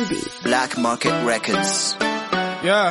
beat. Black Market Records. Yeah.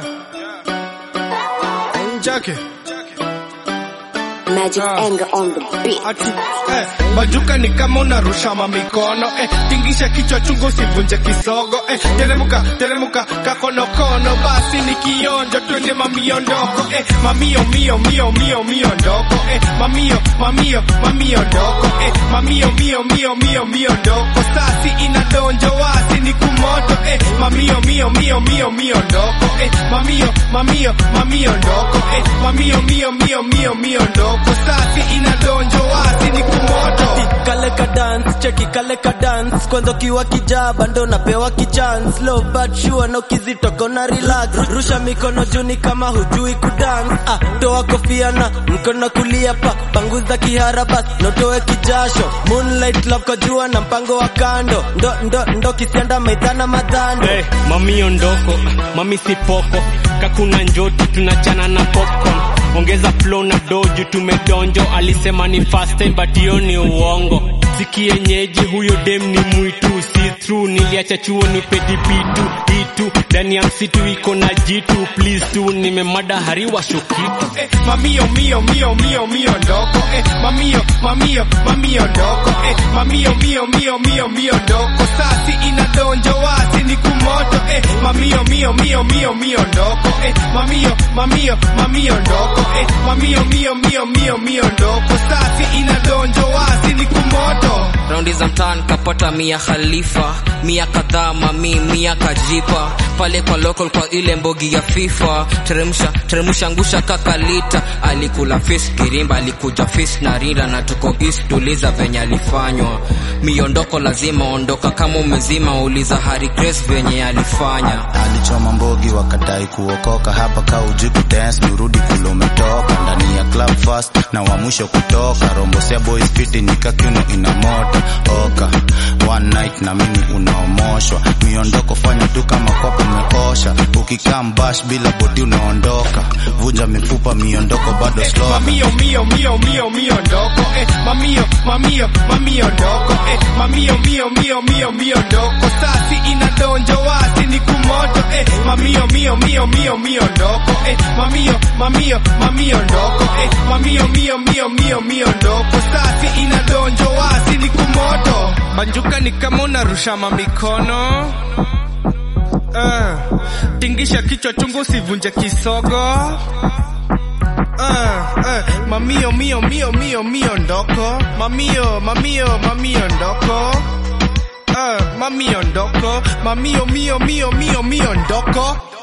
Jackie. Magic anger on the beat. Bajuka ni kama unarusha mamikono. Tingisha kichwa chungu sivunje kisogo. Teremuka kakonokono. Basi ni kionjo twende mamiondoko. Mamio ndoko. Mamio ndoko. Mamio ndoko. Sasi inadonjo wasi ni kumoto. Mamio ndoko. Mamio ndoko. Mamio ndoko. Sasi inadonjo wasi ni kumoto. Kale ka dance kwanza kiwa kijaba ndo napewa kichance. Low but sure no kizito kona relax. Rusha mikono juni kama hujui kudance. Toa kofia na mkono kulia pa. Panguza kiharabas notoe kijasho. Moonlight love kwa jua na mpango wa kando. Ndo kisianda maidhana madhando. Mami ondoko, mami sipoko. Kakuna njoti tunachana na popcorn. Ongeza flow na doju tumedonjo. Alisema ni fast time but hiyo ni uongo. Sikie nyeji huyo dem ni mwitu. See through niliacha chuo ni pedi pitu. Itu ndani ya msitu iko na jitu. Please tu nimemada hariwa shokitu. Mamio ndoko. Mamio ndoko. Mamio ndoko. Sasi inadonjo wasi ni kumoto. Mamio ndoko. Mamio ndoko. Mamio ndoko. Sasi inadonjo wasi ni kumoto. Raundi za mtaan kapata Mia Khalifa. Mia kadhaa mami, Mia kajipa. Pale kwa local kwa ile mbogi ya FIFA. Teremusha ngusha kakalita. Alikula fish kirimba, alikuja fish na rinda. Na tuko east tuliza venye alifanywa. Miondoko lazima ondoka kama umezima. Uliza Harry Grace venye alifanya. Alichoma mbogi wakadai kuokoka. Hapa kauji kudance nurudi kule umetoka. Ndani ya club fast na wa mwisho kutoka. Rombosea boys fiti nikakiuno ina moto. Oka one night na mimi unaomoshwa. Miondoko fanya tu kama kopo umeosha. Ukikaa mbash bila bodi unaondoka. Vunja mifupa miondoko bado slow. Mamio ndoko. Mamio ndoko. Mamio ndoko. Sasi inadonjo wasi ni kumoto. Mamio ndoko. Mamio ndoko. Mamio ndoko. Sasi inadonjo wasi ni kumoto. Banjuka ni kama unarusha mamikono. Tingisha kichwa chungu sivunje kisogo. Mamio ndoko. Mamio ndoko. Mamio ndoko. Mamio ndoko.